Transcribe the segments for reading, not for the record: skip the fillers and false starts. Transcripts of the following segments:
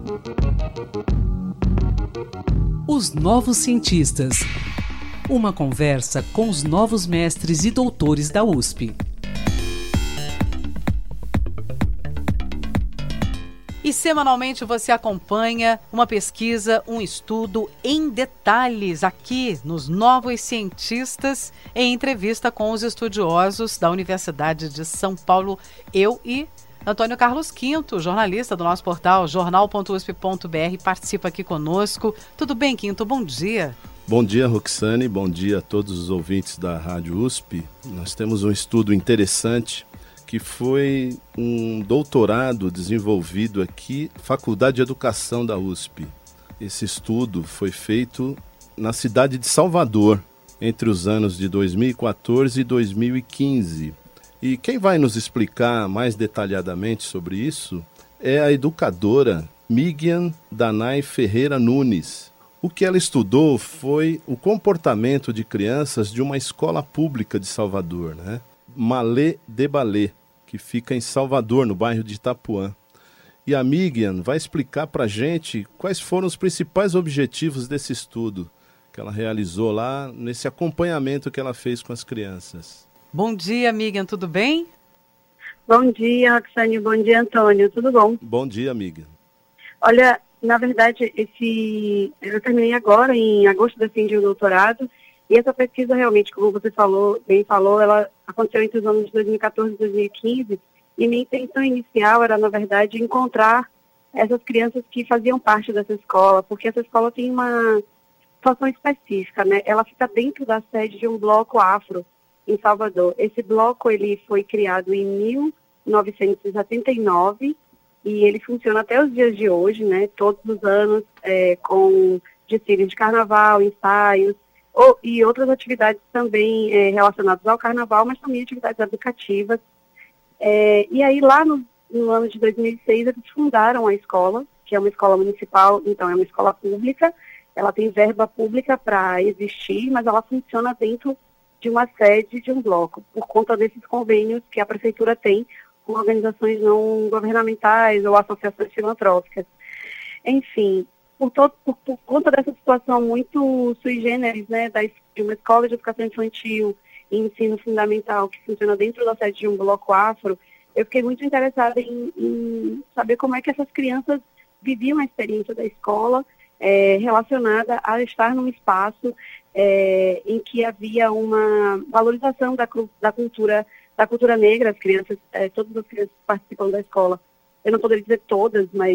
Os Novos Cientistas. Uma conversa com os novos mestres e doutores da USP. E semanalmente você acompanha uma pesquisa, um estudo em detalhes aqui nos Novos Cientistas, em entrevista com os estudiosos da Universidade de São Paulo. Eu e Antônio Carlos Quinto, jornalista do nosso portal jornal.usp.br, participa aqui conosco. Tudo bem, Quinto? Bom dia. Bom dia, Roxane. Bom dia a todos os ouvintes da Rádio USP. Nós temos um estudo interessante que foi um doutorado desenvolvido aqui, Faculdade de Educação da USP. Esse estudo foi feito na cidade de Salvador, entre os anos de 2014 e 2015. E quem vai nos explicar mais detalhadamente sobre isso é a educadora Miguian Danay Ferreira Nunes. O que ela estudou foi o comportamento de crianças de uma escola pública de Salvador, Malê de Balé, que fica em Salvador, no bairro de Itapuã. E a Miguian vai explicar para a gente quais foram os principais objetivos desse estudo que ela realizou lá, nesse acompanhamento que ela fez com as crianças. Bom dia, Miguian, tudo bem? Bom dia, Roxane, bom dia, Antônio, tudo bom? Bom dia, Miguian. Olha, na verdade, eu terminei agora, em agosto, defendi o doutorado, e essa pesquisa realmente, como você bem falou, ela aconteceu entre os anos de 2014 e 2015, e minha intenção inicial era, na verdade, encontrar essas crianças que faziam parte dessa escola, porque essa escola tem uma situação específica, Ela fica dentro da sede de um bloco afro em Salvador. Esse bloco, ele foi criado em 1979, e ele funciona até os dias de hoje, Todos os anos, com desfiles de carnaval, ensaios, e outras atividades também relacionadas ao carnaval, mas também atividades educativas. E aí, lá no ano de 2006, eles fundaram a escola, que é uma escola municipal, então é uma escola pública, ela tem verba pública para existir, mas ela funciona dentro de uma sede de um bloco, por conta desses convênios que a prefeitura tem com organizações não governamentais ou associações filantrópicas. Enfim, por conta dessa situação muito sui generis, de uma escola de educação infantil e ensino fundamental que funciona dentro da sede de um bloco afro, eu fiquei muito interessada em saber como é que essas crianças viviam a experiência da escola relacionada a estar num espaço em que havia uma valorização da cultura negra. As crianças, todas as crianças que participam da escola, eu não poderia dizer todas, mas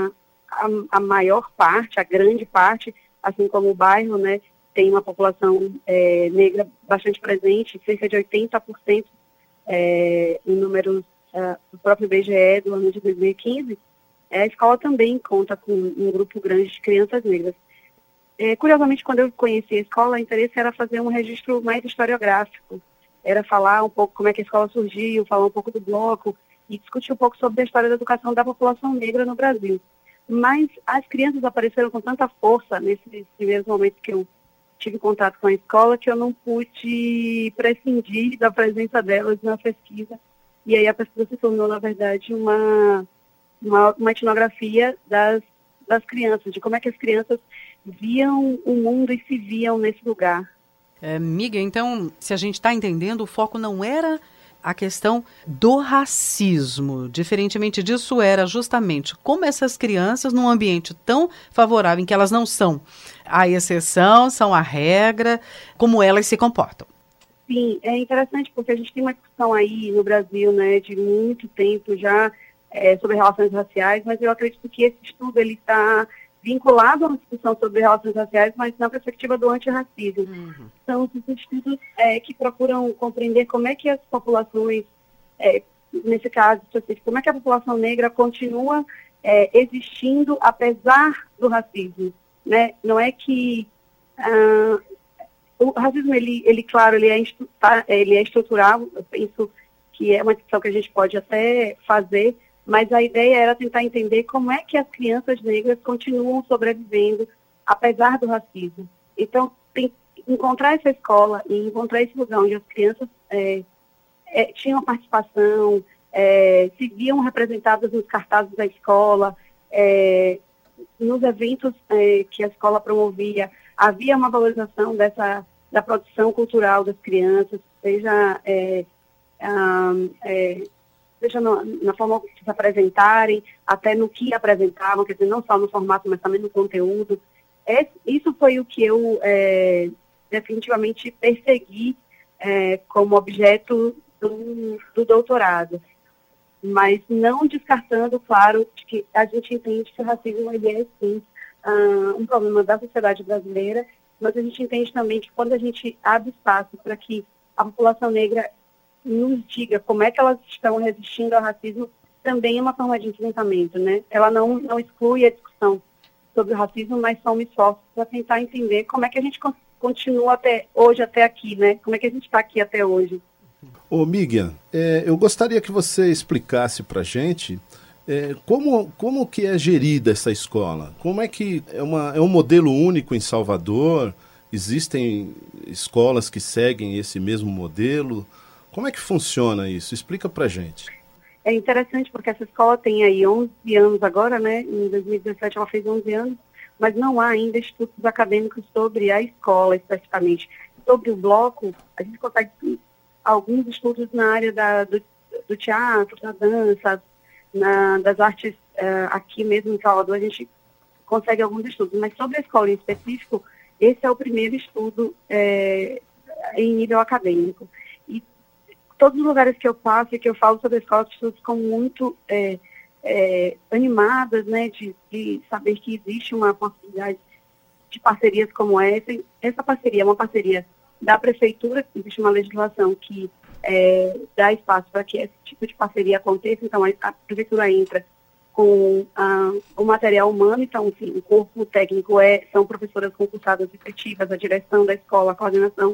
a maior parte, a grande parte, assim como o bairro, tem uma população negra bastante presente, cerca de 80% em números do próprio IBGE do ano de 2015, a escola também conta com um grupo grande de crianças negras. Curiosamente, quando eu conheci a escola, o interesse era fazer um registro mais historiográfico, era falar um pouco como é que a escola surgiu, falar um pouco do bloco e discutir um pouco sobre a história da educação da população negra no Brasil. Mas as crianças apareceram com tanta força nesses primeiros momentos que eu tive contato com a escola que eu não pude prescindir da presença delas na pesquisa. E aí a pesquisa se tornou, na verdade, uma etnografia das crianças, de como é que as crianças viam o mundo e se viam nesse lugar. Miguel, então, se a gente está entendendo, o foco não era a questão do racismo. Diferentemente disso, era justamente como essas crianças, num ambiente tão favorável, em que elas não são a exceção, são a regra, como elas se comportam. Sim, é interessante porque a gente tem uma discussão aí no Brasil, de muito tempo já, sobre relações raciais, mas eu acredito que esse estudo ele está vinculado a uma discussão sobre relações raciais, mas na perspectiva do antirracismo. São esses estudos que procuram compreender como é que as populações, nesse caso específico, como é que a população negra continua existindo apesar do racismo, Não é que o racismo, claro, ele é estrutural. Eu penso que é uma discussão que a gente pode até fazer, mas a ideia era tentar entender como é que as crianças negras continuam sobrevivendo apesar do racismo. Então, encontrar essa escola e encontrar esse lugar onde as crianças tinham participação, se viam representadas nos cartazes da escola, nos eventos que a escola promovia, havia uma valorização da produção cultural das crianças, seja na forma de se apresentarem, até no que apresentavam, quer dizer, não só no formato, mas também no conteúdo. Isso foi o que eu definitivamente persegui como objeto do doutorado. Mas não descartando, claro, de que a gente entende que o racismo é, sim, um problema da sociedade brasileira, mas a gente entende também que quando a gente abre espaço para que a população negra nos diga como é que elas estão resistindo ao racismo, também é uma forma de enfrentamento, né? Ela não exclui a discussão sobre o racismo, mas são esforços para tentar entender como é que a gente continua até hoje, até aqui, né? Como é que a gente está aqui até hoje. Ô Miriam, eu gostaria que você explicasse para a gente como que é gerida essa escola. Como é que é um modelo único em Salvador? Existem escolas que seguem esse mesmo modelo? Como é que funciona isso? Explica para a gente. É interessante porque essa escola tem aí 11 anos agora, né? Em 2017 ela fez 11 anos, mas não há ainda estudos acadêmicos sobre a escola especificamente. Sobre o bloco, a gente consegue alguns estudos na área do teatro, da dança, das artes aqui mesmo em Salvador, a gente consegue alguns estudos. Mas sobre a escola em específico, esse é o primeiro estudo em nível acadêmico. E todos os lugares que eu passo e que eu falo sobre a escola, as pessoas ficam muito animadas, né, de saber que existe uma possibilidade de parcerias como essa. Essa parceria é uma parceria da prefeitura, existe uma legislação que dá espaço para que esse tipo de parceria aconteça, então a prefeitura entra com o material humano, então, enfim, o corpo técnico são professoras concursadas efetivas, a direção da escola, a coordenação,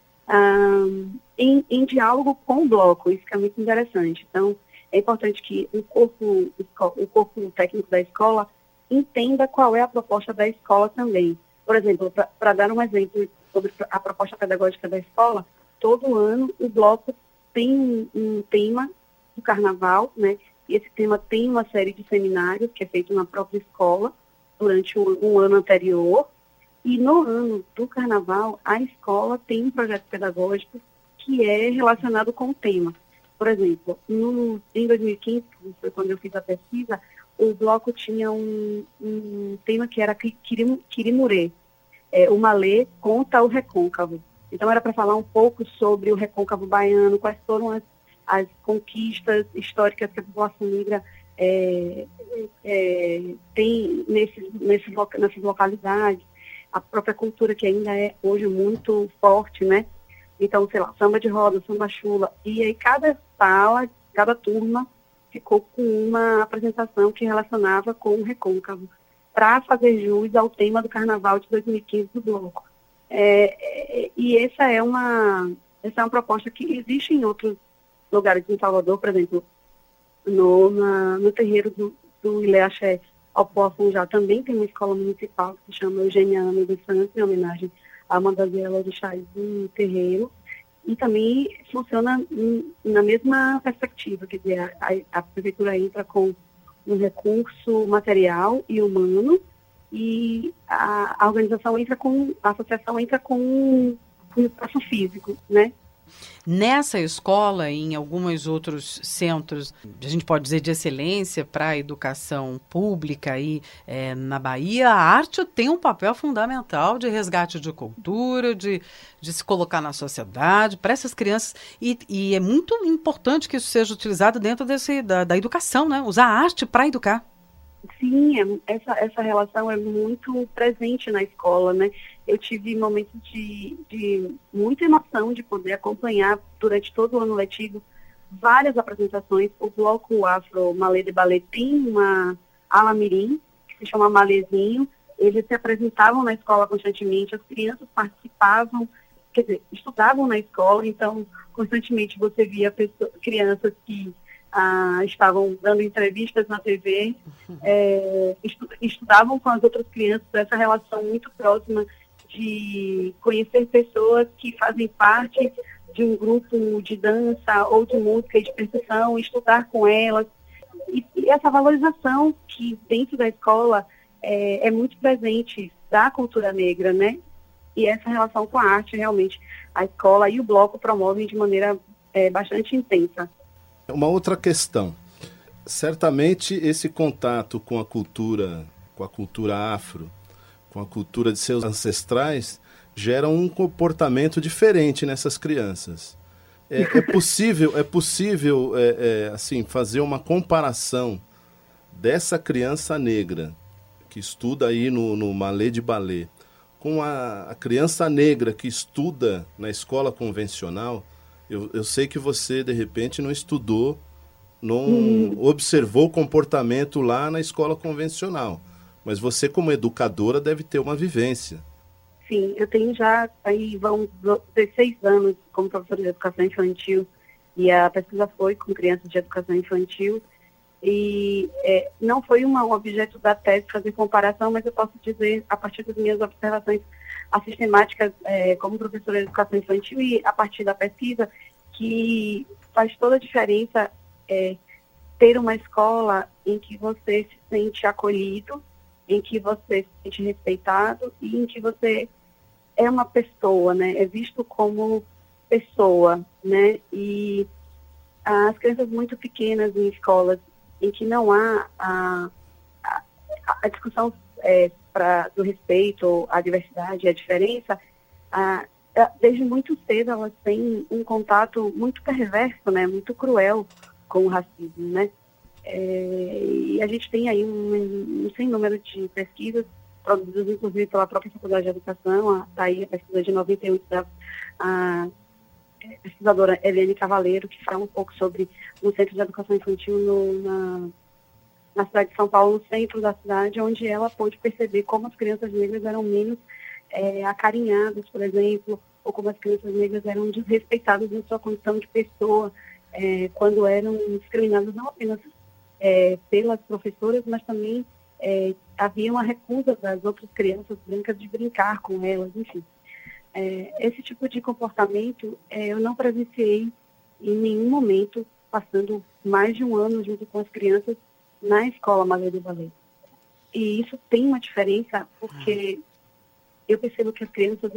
em diálogo com o bloco, isso que é muito interessante. Então, é importante que o corpo técnico da escola entenda qual é a proposta da escola também. Por exemplo, para dar um exemplo sobre a proposta pedagógica da escola, todo ano o bloco tem um tema do carnaval, né? E esse tema tem uma série de seminários que é feito na própria escola durante um ano anterior. E no ano do carnaval, a escola tem um projeto pedagógico que é relacionado com o tema. Por exemplo, em 2015, que foi quando eu fiz a pesquisa, o bloco tinha um tema que era Quirimurê. O Malê conta o recôncavo. Então era para falar um pouco sobre o recôncavo baiano, quais foram as conquistas históricas que a população negra tem nessas localidades, a própria cultura que ainda é hoje muito forte, né? Então, sei lá, samba de roda, samba chula, e aí cada sala, cada turma ficou com uma apresentação que relacionava com o recôncavo, para fazer jus ao tema do Carnaval de 2015 do bloco. E essa é uma proposta que existe em outros lugares em Salvador, por exemplo, no terreiro do Ilê Axé Alpoafujá também tem uma escola municipal que se chama Eugeniana dos Santos, em homenagem a uma das orixás do terreiro, e também funciona na mesma perspectiva, quer dizer, a prefeitura entra com um recurso material e humano, e a organização a associação entra com um espaço físico, né? Nessa escola e em alguns outros centros, a gente pode dizer de excelência para a educação pública aí na Bahia, a arte tem um papel fundamental de resgate de cultura, de se colocar na sociedade para essas crianças, e é muito importante que isso seja utilizado dentro da educação, né? Usar a arte para educar. Sim, essa relação é muito presente na escola, né? Eu tive momentos de muita emoção de poder acompanhar durante todo o ano letivo várias apresentações. O bloco Afro Malê de Ballet tem uma ala mirim, que se chama Malezinho. Eles se apresentavam na escola constantemente, as crianças participavam, quer dizer, estudavam na escola, então constantemente você via crianças que estavam dando entrevistas na TV, estudavam com as outras crianças, essa relação muito próxima de conhecer pessoas que fazem parte de um grupo de dança ou de música e de percussão, estudar com elas. E essa valorização que dentro da escola é muito presente da cultura negra, né? E essa relação com a arte, realmente, a escola e o bloco promovem de maneira bastante intensa. Uma outra questão. Certamente esse contato com a cultura afro, com a cultura de seus ancestrais, gera um comportamento diferente nessas crianças. É possível assim, fazer uma comparação dessa criança negra que estuda aí no Malê de Ballet com a criança negra que estuda na escola convencional. Eu sei que você, de repente, não estudou, não observou o comportamento lá na escola convencional, mas você, como educadora, deve ter uma vivência. Sim, eu tenho já, aí vão 16 anos como professora de educação infantil, e a pesquisa foi com crianças de educação infantil, e não foi um objeto da tese fazer comparação, mas eu posso dizer, a partir das minhas observações sistemáticas como professora de educação infantil e a partir da pesquisa, que faz toda a diferença ter uma escola em que você se sente acolhido, em que você se sente respeitado e em que você é uma pessoa, né? É visto como pessoa, né? E as crianças muito pequenas em escolas em que não há a discussão do respeito à diversidade e à diferença, desde muito cedo elas têm um contato muito perverso, né? Muito cruel com o racismo, né? E a gente tem aí um sem número de pesquisas produzidas, inclusive, pela própria Faculdade de Educação, daí a pesquisa de 98 da pesquisadora Eliane Cavaleiro, que fala um pouco sobre o Centro de Educação Infantil na cidade de São Paulo, no centro da cidade, onde ela pôde perceber como as crianças negras eram menos acarinhadas, por exemplo, ou como as crianças negras eram desrespeitadas em sua condição de pessoa, quando eram discriminadas não apenas pelas professoras, mas também havia uma recusa das outras crianças brancas de brincar com elas, enfim. Esse tipo de comportamento eu não presenciei em nenhum momento, passando mais de um ano junto com as crianças na escola Malê de Ballet. E isso tem uma diferença, porque eu percebi que as crianças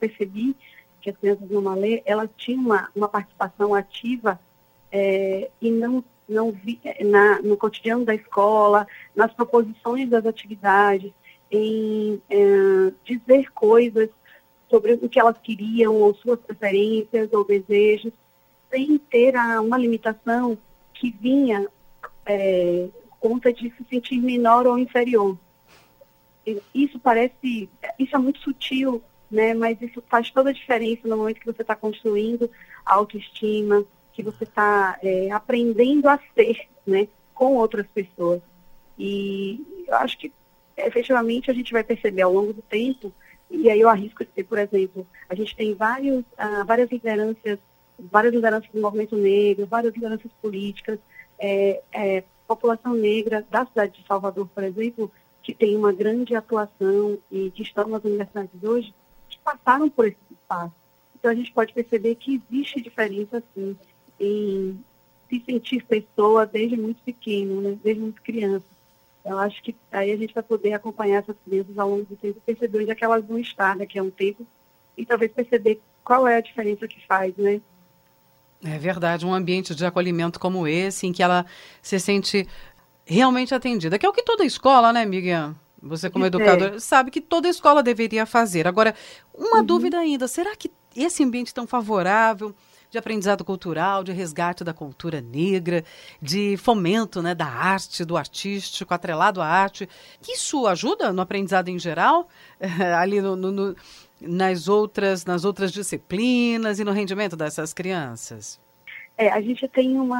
no Malê, elas tinham uma participação ativa e não vi no cotidiano da escola, nas proposições das atividades, em dizer coisas sobre o que elas queriam, ou suas preferências, ou desejos, sem ter uma limitação que vinha conta de se sentir menor ou inferior. Isso é muito sutil, né? Mas isso faz toda a diferença no momento que você está construindo a autoestima, que você está aprendendo a ser, né, com outras pessoas. E eu acho que, efetivamente, a gente vai perceber ao longo do tempo, e aí eu arrisco dizer, por exemplo, a gente tem várias lideranças do movimento negro, várias lideranças políticas, população negra da cidade de Salvador, por exemplo, que tem uma grande atuação e que estão nas universidades hoje, que passaram por esse espaço. Então a gente pode perceber que existe diferença, sim, em se sentir pessoa desde muito pequeno, né? Desde muito criança. Eu acho que aí a gente vai poder acompanhar essas crianças ao longo do tempo e perceber onde é que elas vão estar daqui a um tempo e talvez perceber qual é a diferença que faz, né? É verdade, um ambiente de acolhimento como esse, em que ela se sente realmente atendida, que é o que toda escola, né, Miriam? Você, como educadora, sabe que toda escola deveria fazer. Agora, uma dúvida ainda, será que esse ambiente tão favorável de aprendizado cultural, de resgate da cultura negra, de fomento, né, da arte, do artístico, atrelado à arte, isso ajuda no aprendizado em geral, ali nas outras disciplinas e no rendimento dessas crianças? A gente tem no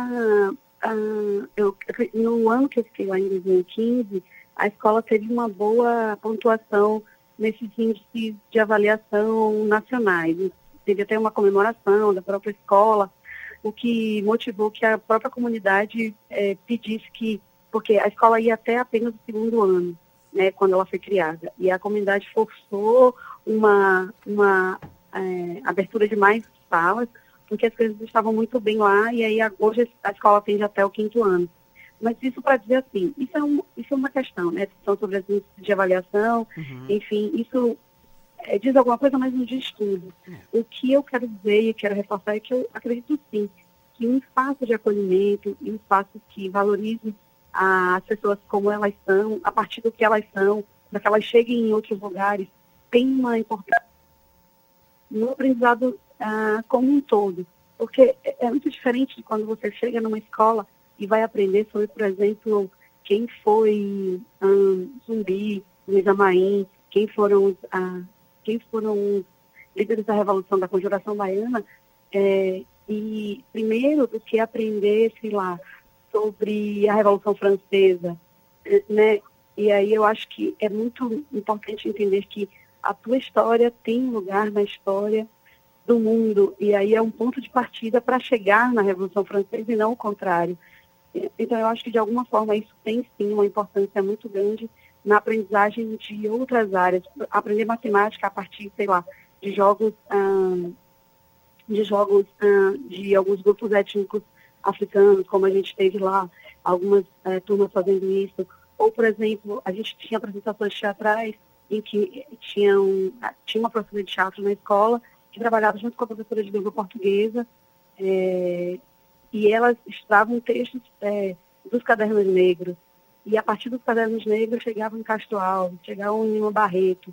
ano que eu fiquei lá em 2015, a escola teve uma boa pontuação nesses índices de avaliação nacionais. Teve até uma comemoração da própria escola, o que motivou que a própria comunidade pedisse porque a escola ia até apenas o segundo ano, né, quando ela foi criada, e a comunidade forçou uma abertura de mais salas, porque as coisas estavam muito bem lá, e aí hoje a escola atende até o quinto ano. Mas isso para dizer assim, isso é uma questão, né? São sobre as índices de avaliação, enfim, isso diz alguma coisa, mas não diz tudo. O que eu quero dizer e quero reforçar é que eu acredito sim, que um espaço de acolhimento e um espaço que valorize as pessoas como elas são, a partir do que elas são, para que elas cheguem em outros lugares, tem uma importância no aprendizado como um todo. Porque é muito diferente de quando você chega numa escola e vai aprender sobre, por exemplo, quem foi Zumbi, Luiz Amaim, quem foram os líderes da Revolução da Conjuração Baiana, e primeiro do que aprender, sei lá, sobre a Revolução Francesa, né? E aí eu acho que é muito importante entender que a tua história tem um lugar na história do mundo, e aí é um ponto de partida para chegar na Revolução Francesa e não o contrário. Então eu acho que de alguma forma isso tem sim uma importância muito grande na aprendizagem de outras áreas. Aprender matemática a partir, sei lá, de jogos de alguns grupos étnicos africanos, como a gente teve lá, algumas turmas fazendo isso. Ou, por exemplo, a gente tinha apresentações teatrais em que tinha uma professora de teatro na escola que trabalhava junto com a professora de língua portuguesa, e elas estudavam textos dos cadernos negros. E a partir dos cadernos negros chegavam em Castro Alves, chegavam em Lima Barreto.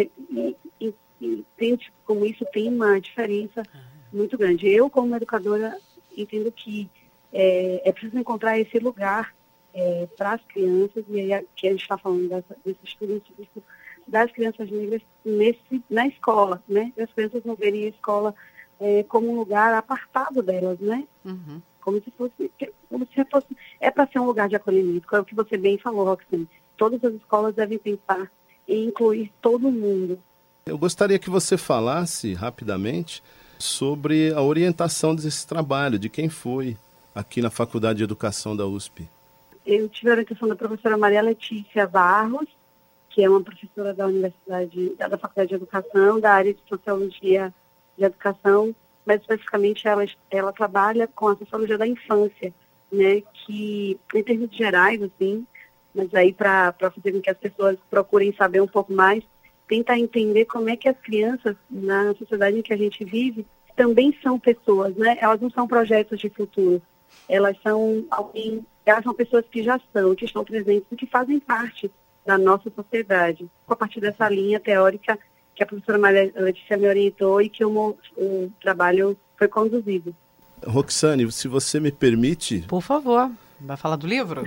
Como isso tem uma diferença muito grande. Eu, como educadora, entendo que é preciso encontrar esse lugar para as crianças, e aí que a gente está falando desse estudo das crianças negras na escola, né? As crianças não verem a escola como um lugar apartado delas, né? Como se fosse para ser um lugar de acolhimento. É o que você bem falou, Roxane. Todas as escolas devem pensar em incluir todo mundo. Eu gostaria que você falasse rapidamente sobre a orientação desse trabalho, de quem foi aqui na Faculdade de Educação da USP. Eu tive a orientação da professora Maria Letícia Barros, que é uma professora da da Faculdade de Educação, da área de Sociologia de Educação, mas especificamente ela trabalha com a Sociologia da Infância, né, que em termos gerais, assim, mas aí para fazer com que as pessoas procurem saber um pouco mais, tentar entender como é que as crianças, na sociedade em que a gente vive, também são pessoas, né? Elas não são projetos de futuro, elas são pessoas que já são, que estão presentes e que fazem parte da nossa sociedade. A partir dessa linha teórica que a professora Maria Letícia me orientou e que o trabalho foi conduzido. Roxane, se você me permite... Por favor, vai falar do livro?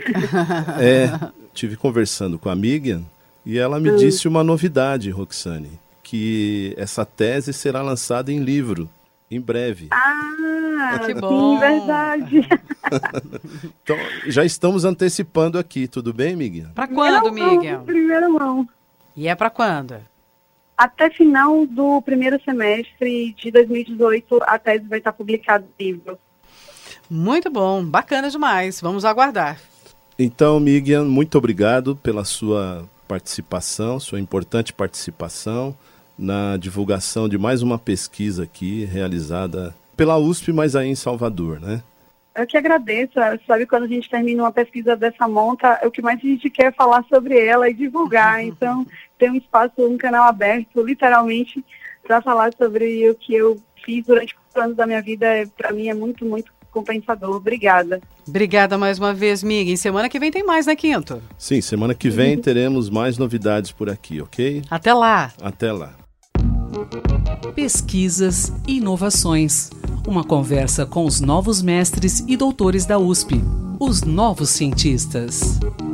Tive conversando com a Miriam e ela me disse uma novidade, Roxane, que essa tese será lançada em livro, em breve. Que bom! Sim, verdade. Então, já estamos antecipando aqui, tudo bem, Miriam? Para quando, Miriam? Primeira mão. E é para quando? Até final do primeiro semestre de 2018, a tese vai estar publicada no livro. Muito bom, bacana demais. Vamos aguardar. Então, Miriam, muito obrigado pela sua participação, sua importante participação na divulgação de mais uma pesquisa aqui realizada pela USP, mas aí em Salvador, né? Eu que agradeço, sabe, quando a gente termina uma pesquisa dessa monta, o que mais a gente quer é falar sobre ela e divulgar, então tem um espaço, um canal aberto, literalmente, para falar sobre o que eu fiz durante 4 anos da minha vida, para mim é muito, muito compensador. Obrigada. Obrigada mais uma vez, Miriam. Semana que vem tem mais, né, Quinto? Sim, semana que vem teremos mais novidades por aqui, ok? Até lá. Até lá. Pesquisas e inovações. Uma conversa com os novos mestres e doutores da USP, os novos cientistas.